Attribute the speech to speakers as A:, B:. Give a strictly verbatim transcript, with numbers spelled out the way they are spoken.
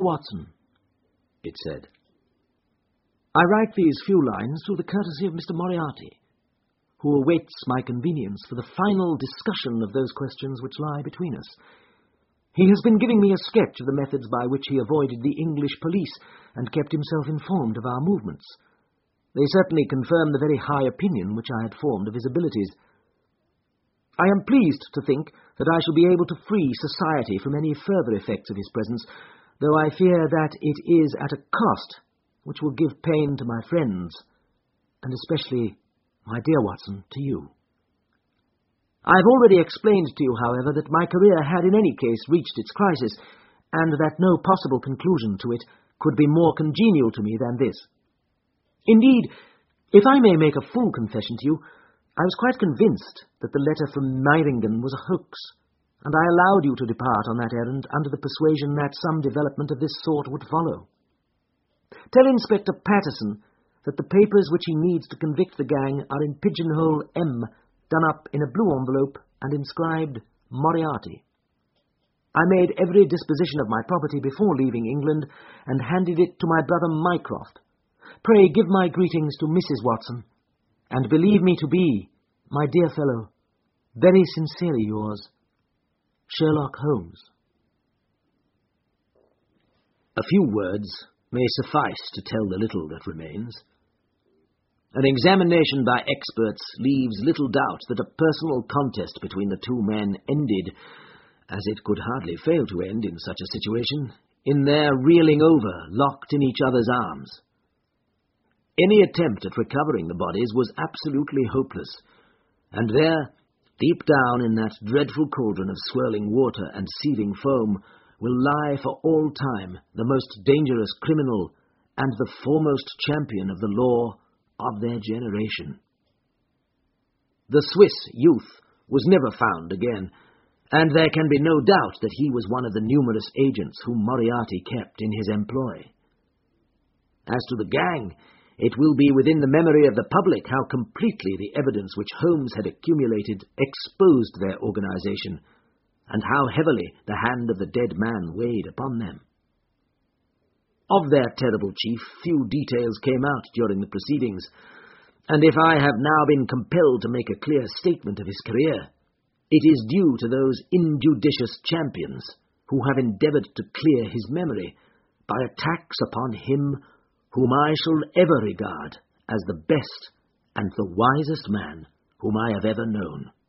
A: Watson, it said. I write these few lines through the courtesy of Mister Moriarty, who awaits my convenience for the final discussion of those questions which lie between us. He has been giving me a sketch of the methods by which he avoided the English police and kept himself informed of our movements. They certainly confirm the very high opinion which I had formed of his abilities. I am pleased to think that I shall be able to free society from any further effects of his presence, though I fear that it is at a cost which will give pain to my friends, and especially, my dear Watson, to you. I have already explained to you, however, that my career had in any case reached its crisis, and that no possible conclusion to it could be more congenial to me than this. Indeed, if I may make a full confession to you, I was quite convinced that the letter from Meiringen was a hoax, and I allowed you to depart on that errand under the persuasion that some development of this sort would follow. Tell Inspector Patterson that the papers which he needs to convict the gang are in pigeonhole M, done up in a blue envelope and inscribed Moriarty. I made every disposition of my property before leaving England and handed it to my brother Mycroft. Pray give my greetings to Missus Watson, and believe me to be, my dear fellow, very sincerely yours, Sherlock Holmes. A few words may suffice to tell the little that remains. An examination by experts leaves little doubt that a personal contest between the two men ended, as it could hardly fail to end in such a situation, in their reeling over, locked in each other's arms. Any attempt at recovering the bodies was absolutely hopeless, and there, deep down in that dreadful cauldron of swirling water and seething foam, will lie for all time the most dangerous criminal and the foremost champion of the law of their generation. The Swiss youth was never found again, and there can be no doubt that he was one of the numerous agents whom Moriarty kept in his employ. As to the gang, it will be within the memory of the public how completely the evidence which Holmes had accumulated exposed their organization, and how heavily the hand of the dead man weighed upon them. Of their terrible chief, few details came out during the proceedings, and if I have now been compelled to make a clear statement of his career, it is due to those injudicious champions who have endeavoured to clear his memory by attacks upon him whom I shall ever regard as the best and the wisest man whom I have ever known.